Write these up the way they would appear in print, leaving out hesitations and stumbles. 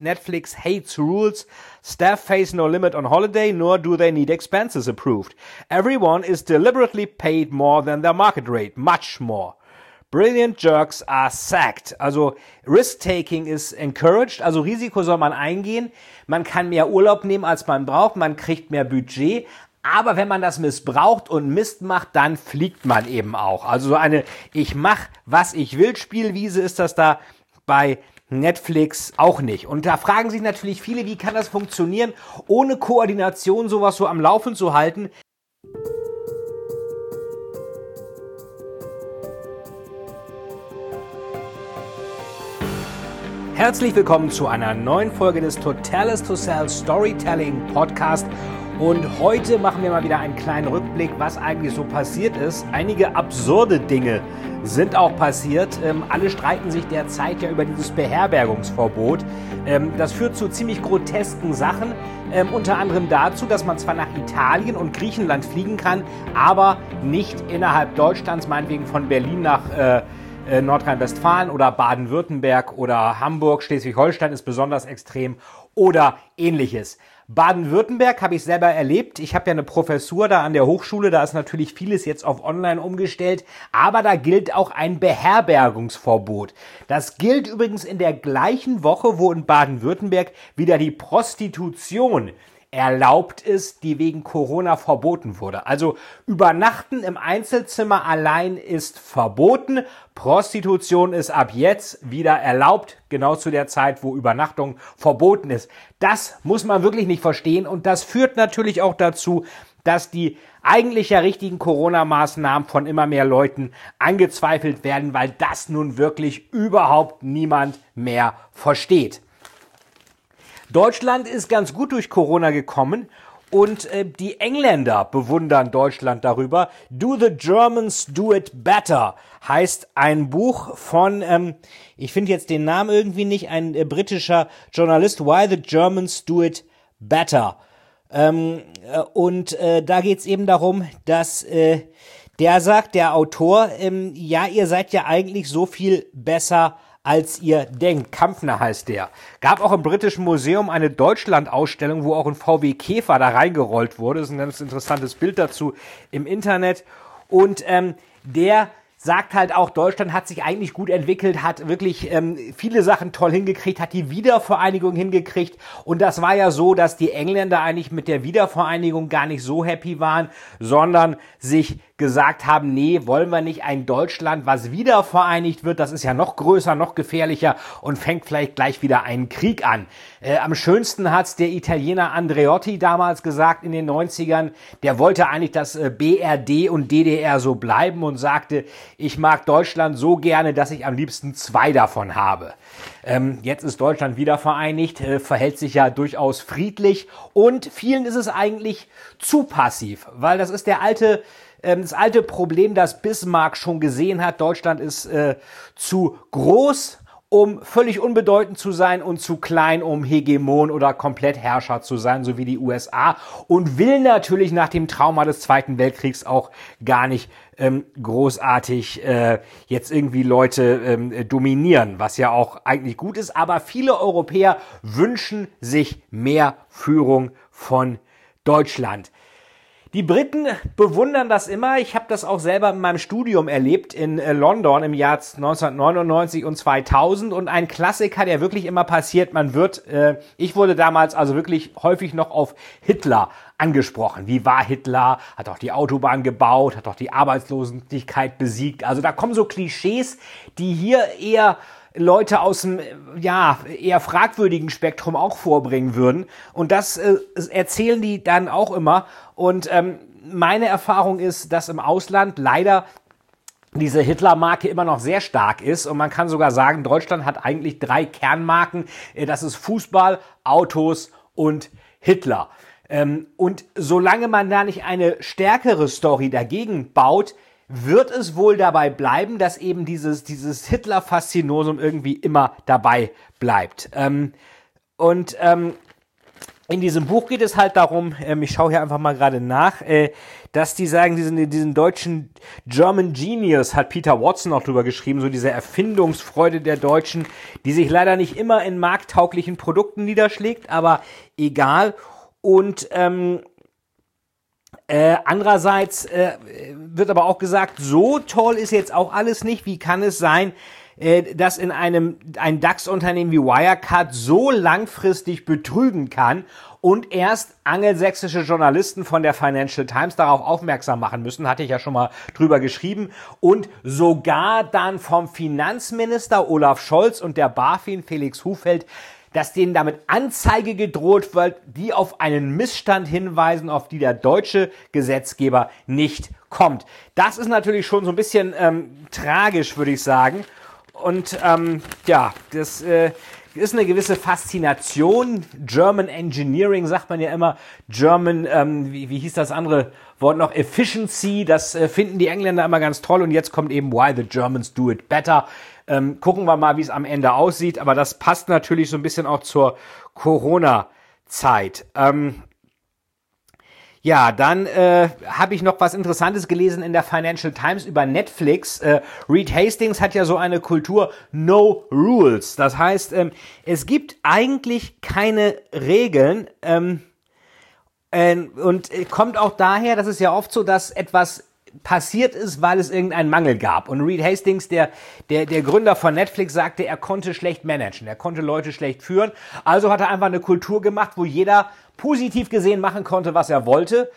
Netflix hates rules. Staff face no limit on holiday, nor do they need expenses approved. Everyone is deliberately paid more than their market rate, much more. Brilliant jerks are sacked. Also Risk-Taking is encouraged, also Risiko soll man eingehen. Man kann mehr Urlaub nehmen, als man braucht, man kriegt mehr Budget. Aber wenn man das missbraucht und Mist macht, dann fliegt man eben auch. Also so eine Ich mach, was ich will Spielwiese ist das da bei Netflix auch nicht. Und da fragen sich natürlich viele, wie kann das funktionieren, ohne Koordination sowas so am Laufen zu halten. Herzlich willkommen zu einer neuen Folge des Totalis to Sell Storytelling Podcast. Und heute machen wir mal wieder einen kleinen Rückblick, was eigentlich so passiert ist. Einige absurde Dinge sind auch passiert. Alle streiten sich derzeit ja über dieses Beherbergungsverbot. Das führt zu ziemlich grotesken Sachen. Unter anderem dazu, dass man zwar nach Italien und Griechenland fliegen kann, aber nicht innerhalb Deutschlands, meinetwegen von Berlin nach Nordrhein-Westfalen oder Baden-Württemberg oder Hamburg, Schleswig-Holstein ist besonders extrem oder ähnliches. Baden-Württemberg habe ich selber erlebt. Ich habe ja eine Professur da an der Hochschule, da ist natürlich vieles jetzt auf online umgestellt, aber da gilt auch ein Beherbergungsverbot. Das gilt übrigens in der gleichen Woche, wo in Baden-Württemberg wieder die Prostitution erlaubt ist, die wegen Corona verboten wurde. Also Übernachten im Einzelzimmer allein ist verboten. Prostitution ist ab jetzt wieder erlaubt, genau zu der Zeit, wo Übernachtung verboten ist. Das muss man wirklich nicht verstehen und das führt natürlich auch dazu, dass die eigentlich ja richtigen Corona-Maßnahmen von immer mehr Leuten angezweifelt werden, weil das nun wirklich überhaupt niemand mehr versteht. Deutschland ist ganz gut durch Corona gekommen und die Engländer bewundern Deutschland darüber. Do the Germans do it better heißt ein Buch von, ich finde jetzt den Namen irgendwie nicht, ein britischer Journalist, Why the Germans do it better. Da geht's eben darum, dass der Autor, ja, ihr seid ja eigentlich so viel besser als ihr denkt. Kampfner heißt der. Gab auch im Britischen Museum eine Deutschland-Ausstellung, wo auch ein VW Käfer da reingerollt wurde. Das ist ein ganz interessantes Bild dazu im Internet. Und der sagt halt auch, Deutschland hat sich eigentlich gut entwickelt, hat wirklich viele Sachen toll hingekriegt, hat die Wiedervereinigung hingekriegt. Und das war ja so, dass die Engländer eigentlich mit der Wiedervereinigung gar nicht so happy waren, sondern sich gesagt haben, nee, wollen wir nicht ein Deutschland, was wieder vereinigt wird, das ist ja noch größer, noch gefährlicher und fängt vielleicht gleich wieder einen Krieg an. Am schönsten hat's der Italiener Andreotti damals gesagt in den 90ern, der wollte eigentlich, dass BRD und DDR so bleiben und sagte, ich mag Deutschland so gerne, dass ich am liebsten zwei davon habe. Jetzt ist Deutschland wieder vereinigt, verhält sich ja durchaus friedlich und vielen ist es eigentlich zu passiv, weil das ist das alte Problem, das Bismarck schon gesehen hat. Deutschland ist zu groß, um völlig unbedeutend zu sein und zu klein, um Hegemon oder Komplettherrscher zu sein, so wie die USA. Und will natürlich nach dem Trauma des Zweiten Weltkriegs auch gar nicht großartig jetzt irgendwie Leute dominieren, was ja auch eigentlich gut ist. Aber viele Europäer wünschen sich mehr Führung von Deutschland. Die Briten bewundern das immer. Ich habe das auch selber in meinem Studium erlebt in London im Jahr 1999 und 2000. Und ein Klassiker, der wirklich immer passiert, ich wurde damals also wirklich häufig noch auf Hitler angesprochen. Wie war Hitler? Hat auch die Autobahn gebaut, hat auch die Arbeitslosigkeit besiegt. Also da kommen so Klischees, die hier eher Leute aus dem eher fragwürdigen Spektrum auch vorbringen würden. Und das erzählen die dann auch immer. Und meine Erfahrung ist, dass im Ausland leider diese Hitler-Marke immer noch sehr stark ist. Und man kann sogar sagen, Deutschland hat eigentlich 3 Kernmarken. Das ist Fußball, Autos und Hitler. Und solange man da nicht eine stärkere Story dagegen baut, wird es wohl dabei bleiben, dass eben dieses Hitler-Faszinosum irgendwie immer dabei bleibt. Und in diesem Buch geht es halt darum, ich schaue hier einfach mal gerade nach, dass die sagen, diesen deutschen German Genius hat Peter Watson auch drüber geschrieben, so diese Erfindungsfreude der Deutschen, die sich leider nicht immer in markttauglichen Produkten niederschlägt, aber egal. Und andererseits wird aber auch gesagt, so toll ist jetzt auch alles nicht. Wie kann es sein, dass in ein DAX-Unternehmen wie Wirecard so langfristig betrügen kann und erst angelsächsische Journalisten von der Financial Times darauf aufmerksam machen müssen, hatte ich ja schon mal drüber geschrieben, und sogar dann vom Finanzminister Olaf Scholz und der BaFin Felix Hufeld, dass denen damit Anzeige gedroht wird, die auf einen Missstand hinweisen, auf die der deutsche Gesetzgeber nicht kommt. Das ist natürlich schon so ein bisschen tragisch, würde ich sagen. Und das ist eine gewisse Faszination. German Engineering sagt man ja immer. German, wie hieß das andere Wort noch? Efficiency, das finden die Engländer immer ganz toll. Und jetzt kommt eben Why the Germans do it better. Gucken wir mal, wie es am Ende aussieht. Aber das passt natürlich so ein bisschen auch zur Corona-Zeit. Ja, dann habe ich noch was Interessantes gelesen in der Financial Times über Netflix. Reed Hastings hat ja so eine Kultur No Rules. Das heißt, es gibt eigentlich keine Regeln und kommt auch daher, dass es ja oft so, dass etwas passiert ist, weil es irgendeinen Mangel gab. Und Reed Hastings, der Gründer von Netflix, sagte, er konnte schlecht managen, er konnte Leute schlecht führen. Also hat er einfach eine Kultur gemacht, wo jeder positiv gesehen machen konnte, was er wollte.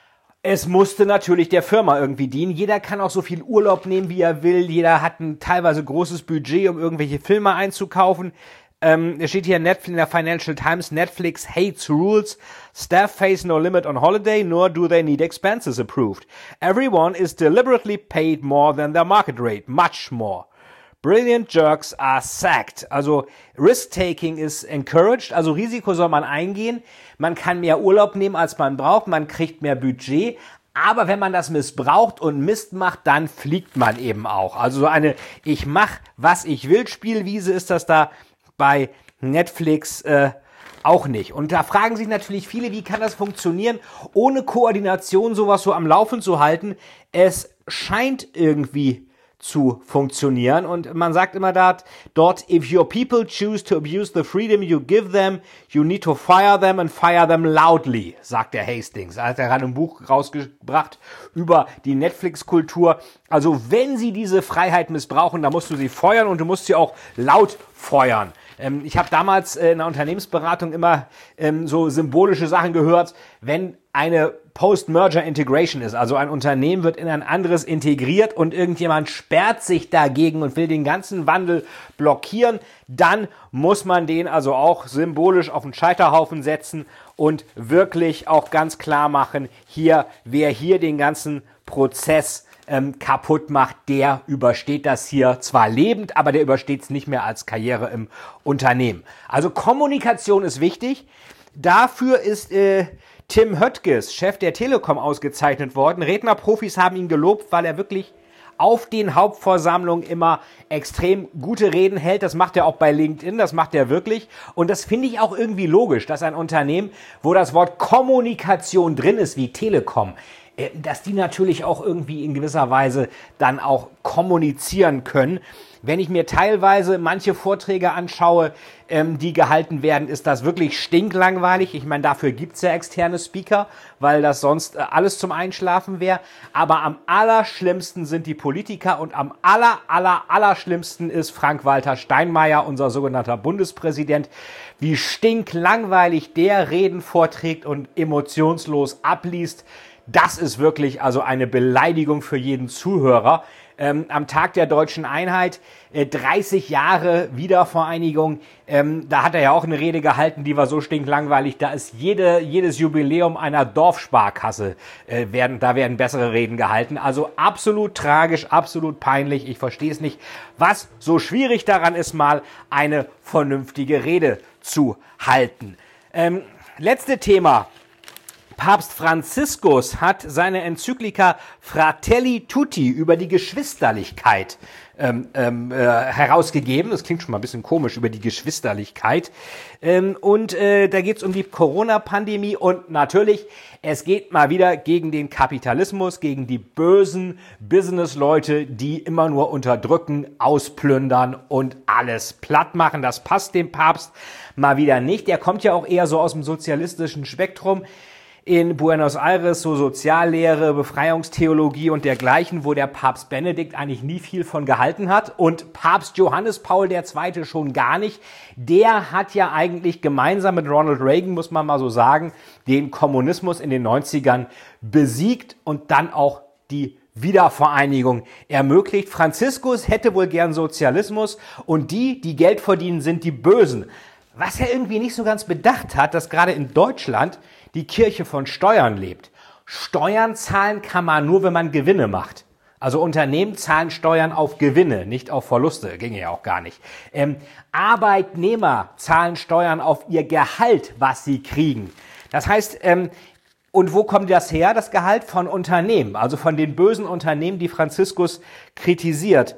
Es musste natürlich der Firma irgendwie dienen. Jeder kann auch so viel Urlaub nehmen, wie er will. Jeder hat ein teilweise großes Budget, um irgendwelche Filme einzukaufen. Es steht hier in der Financial Times, Netflix hates rules. Staff face no limit on holiday, nor do they need expenses approved. Everyone is deliberately paid more than their market rate, much more. Brilliant jerks are sacked. Also Risk-Taking is encouraged, also Risiko soll man eingehen. Man kann mehr Urlaub nehmen, als man braucht, man kriegt mehr Budget. Aber wenn man das missbraucht und Mist macht, dann fliegt man eben auch. Also so eine Ich mach, was ich will Spielwiese ist das da bei Netflix auch nicht. Und da fragen sich natürlich viele, wie kann das funktionieren, ohne Koordination sowas so am Laufen zu halten. Es scheint irgendwie zu funktionieren. Und man sagt immer dort, if your people choose to abuse the freedom you give them, you need to fire them and fire them loudly, sagt der Hastings. Er hat ja gerade ein Buch rausgebracht über die Netflix-Kultur. Also wenn sie diese Freiheit missbrauchen, dann musst du sie feuern und du musst sie auch laut feuern. Ich habe damals in der Unternehmensberatung immer so symbolische Sachen gehört, wenn eine Post-Merger Integration ist, also ein Unternehmen wird in ein anderes integriert und irgendjemand sperrt sich dagegen und will den ganzen Wandel blockieren, dann muss man den also auch symbolisch auf den Scheiterhaufen setzen und wirklich auch ganz klar machen, wer hier den ganzen Prozess kaputt macht, der übersteht das hier zwar lebend, aber der übersteht es nicht mehr als Karriere im Unternehmen. Also Kommunikation ist wichtig. Dafür ist Tim Höttges, Chef der Telekom, ausgezeichnet worden. Rednerprofis haben ihn gelobt, weil er wirklich auf den Hauptversammlungen immer extrem gute Reden hält. Das macht er auch bei LinkedIn, das macht er wirklich. Und das finde ich auch irgendwie logisch, dass ein Unternehmen, wo das Wort Kommunikation drin ist, wie Telekom, dass die natürlich auch irgendwie in gewisser Weise dann auch kommunizieren können. Wenn ich mir teilweise manche Vorträge anschaue, die gehalten werden, ist das wirklich stinklangweilig. Ich meine, dafür gibt's ja externe Speaker, weil das sonst alles zum Einschlafen wäre. Aber am allerschlimmsten sind die Politiker und am allerschlimmsten ist Frank-Walter Steinmeier, unser sogenannter Bundespräsident. Wie stinklangweilig der Reden vorträgt und emotionslos abliest. Das ist wirklich also eine Beleidigung für jeden Zuhörer. Am Tag der Deutschen Einheit, 30 Jahre Wiedervereinigung, da hat er ja auch eine Rede gehalten, die war so stinklangweilig, da ist jedes Jubiläum einer Dorfsparkasse, da werden bessere Reden gehalten. Also absolut tragisch, absolut peinlich, ich verstehe es nicht, was so schwierig daran ist, mal eine vernünftige Rede zu halten. Letzte Thema. Papst Franziskus hat seine Enzyklika Fratelli Tutti über die Geschwisterlichkeit herausgegeben. Das klingt schon mal ein bisschen komisch über die Geschwisterlichkeit. Da geht es um die Corona-Pandemie und natürlich, es geht mal wieder gegen den Kapitalismus, gegen die bösen Business-Leute, die immer nur unterdrücken, ausplündern und alles platt machen. Das passt dem Papst mal wieder nicht. Der kommt ja auch eher so aus dem sozialistischen Spektrum. In Buenos Aires so Soziallehre, Befreiungstheologie und dergleichen, wo der Papst Benedikt eigentlich nie viel von gehalten hat und Papst Johannes Paul II. Schon gar nicht. Der hat ja eigentlich gemeinsam mit Ronald Reagan, muss man mal so sagen, den Kommunismus in den 90ern besiegt und dann auch die Wiedervereinigung ermöglicht. Franziskus hätte wohl gern Sozialismus und die Geld verdienen, sind die Bösen. Was er irgendwie nicht so ganz bedacht hat, dass gerade in Deutschland die Kirche von Steuern lebt. Steuern zahlen kann man nur, wenn man Gewinne macht. Also Unternehmen zahlen Steuern auf Gewinne, nicht auf Verluste. Ginge ja auch gar nicht. Arbeitnehmer zahlen Steuern auf ihr Gehalt, was sie kriegen. Das heißt, und wo kommt das her, das Gehalt? Von Unternehmen, also von den bösen Unternehmen, die Franziskus kritisiert.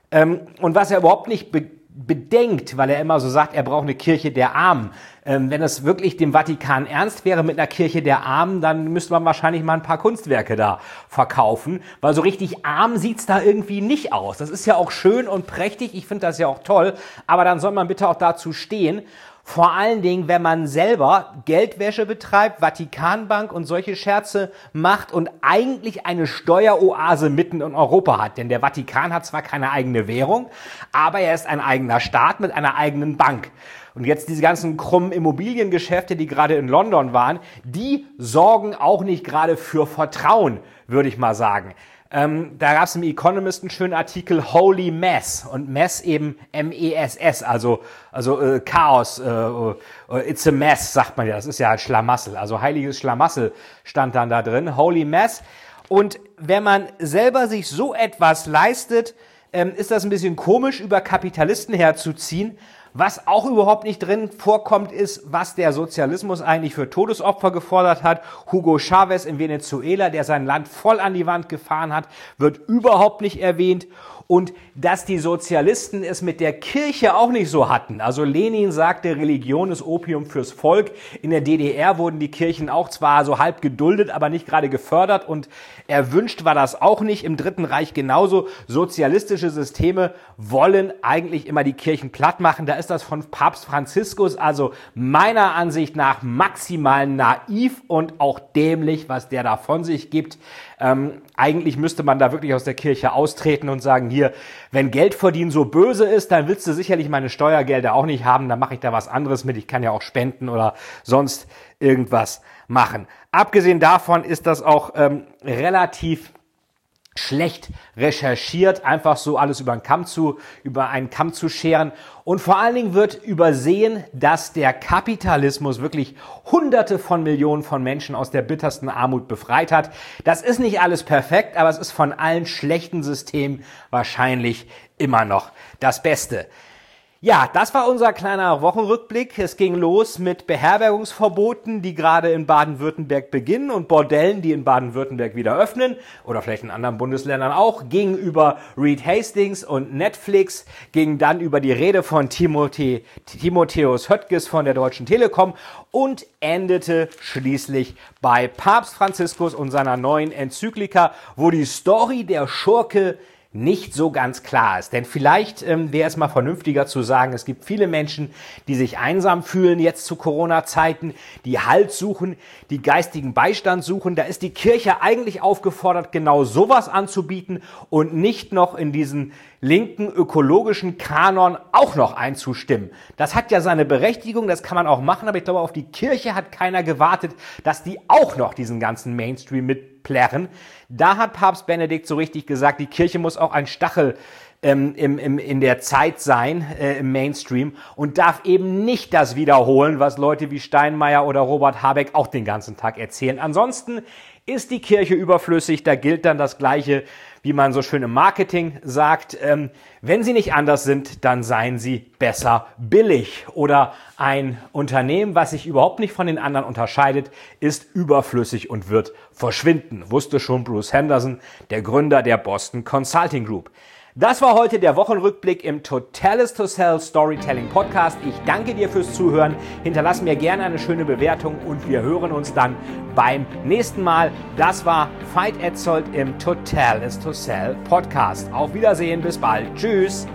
Und was er überhaupt nicht bedenkt, weil er immer so sagt, er braucht eine Kirche der Armen. Wenn es wirklich dem Vatikan ernst wäre mit einer Kirche der Armen, dann müsste man wahrscheinlich mal ein paar Kunstwerke da verkaufen, weil so richtig arm sieht's da irgendwie nicht aus. Das ist ja auch schön und prächtig, ich finde das ja auch toll, aber dann soll man bitte auch dazu stehen. Vor allen Dingen, wenn man selber Geldwäsche betreibt, Vatikanbank und solche Scherze macht und eigentlich eine Steueroase mitten in Europa hat. Denn der Vatikan hat zwar keine eigene Währung, aber er ist ein eigener Staat mit einer eigenen Bank. Und jetzt diese ganzen krummen Immobiliengeschäfte, die gerade in London waren, die sorgen auch nicht gerade für Vertrauen, würde ich mal sagen. Da gab es im Economist einen schönen Artikel Holy Mess und Mess eben M-E-S-S, also Chaos, it's a mess, sagt man ja, das ist ja ein Schlamassel, also heiliges Schlamassel stand dann da drin, Holy Mess. Und wenn man selber sich so etwas leistet, ist das ein bisschen komisch, über Kapitalisten herzuziehen. Was auch überhaupt nicht drin vorkommt, ist, was der Sozialismus eigentlich für Todesopfer gefordert hat. Hugo Chavez in Venezuela, der sein Land voll an die Wand gefahren hat, wird überhaupt nicht erwähnt. Und dass die Sozialisten es mit der Kirche auch nicht so hatten. Also Lenin sagte, Religion ist Opium fürs Volk. In der DDR wurden die Kirchen auch zwar so halb geduldet, aber nicht gerade gefördert. Und erwünscht war das auch nicht. Im Dritten Reich genauso. Sozialistische Systeme wollen eigentlich immer die Kirchen platt machen. Da ist das von Papst Franziskus also meiner Ansicht nach maximal naiv und auch dämlich, was der da von sich gibt. Eigentlich müsste man da wirklich aus der Kirche austreten und sagen, hier, wenn Geld verdienen so böse ist, dann willst du sicherlich meine Steuergelder auch nicht haben, dann mache ich da was anderes mit, ich kann ja auch spenden oder sonst irgendwas machen. Abgesehen davon ist das auch relativ schlecht recherchiert, einfach so alles über einen Kamm zu scheren. Und vor allen Dingen wird übersehen, dass der Kapitalismus wirklich Hunderte von Millionen von Menschen aus der bittersten Armut befreit hat. Das ist nicht alles perfekt, aber es ist von allen schlechten Systemen wahrscheinlich immer noch das Beste. Ja, das war unser kleiner Wochenrückblick. Es ging los mit Beherbergungsverboten, die gerade in Baden-Württemberg beginnen und Bordellen, die in Baden-Württemberg wieder öffnen oder vielleicht in anderen Bundesländern auch. Ging über Reed Hastings und Netflix, ging dann über die Rede von Timotheus Höttges von der Deutschen Telekom und endete schließlich bei Papst Franziskus und seiner neuen Enzyklika, wo die Story der Schurke nicht so ganz klar ist. Denn vielleicht wäre es mal vernünftiger zu sagen, es gibt viele Menschen, die sich einsam fühlen jetzt zu Corona-Zeiten, die Halt suchen, die geistigen Beistand suchen. Da ist die Kirche eigentlich aufgefordert, genau sowas anzubieten und nicht noch in diesen linken ökologischen Kanon auch noch einzustimmen. Das hat ja seine Berechtigung, das kann man auch machen, aber ich glaube, auf die Kirche hat keiner gewartet, dass die auch noch diesen ganzen Mainstream mitplärren. Da hat Papst Benedikt so richtig gesagt, die Kirche muss auch ein Stachel in der Zeit sein, im Mainstream, und darf eben nicht das wiederholen, was Leute wie Steinmeier oder Robert Habeck auch den ganzen Tag erzählen. Ansonsten ist die Kirche überflüssig, da gilt dann das Gleiche, wie man so schön im Marketing sagt, wenn sie nicht anders sind, dann seien sie besser billig. Oder ein Unternehmen, was sich überhaupt nicht von den anderen unterscheidet, ist überflüssig und wird verschwinden, wusste schon Bruce Henderson, der Gründer der Boston Consulting Group. Das war heute der Wochenrückblick im Total to Sell Storytelling Podcast. Ich danke dir fürs Zuhören. Hinterlass mir gerne eine schöne Bewertung und wir hören uns dann beim nächsten Mal. Das war Veit Etzold im Total to Sell Podcast. Auf Wiedersehen, bis bald. Tschüss.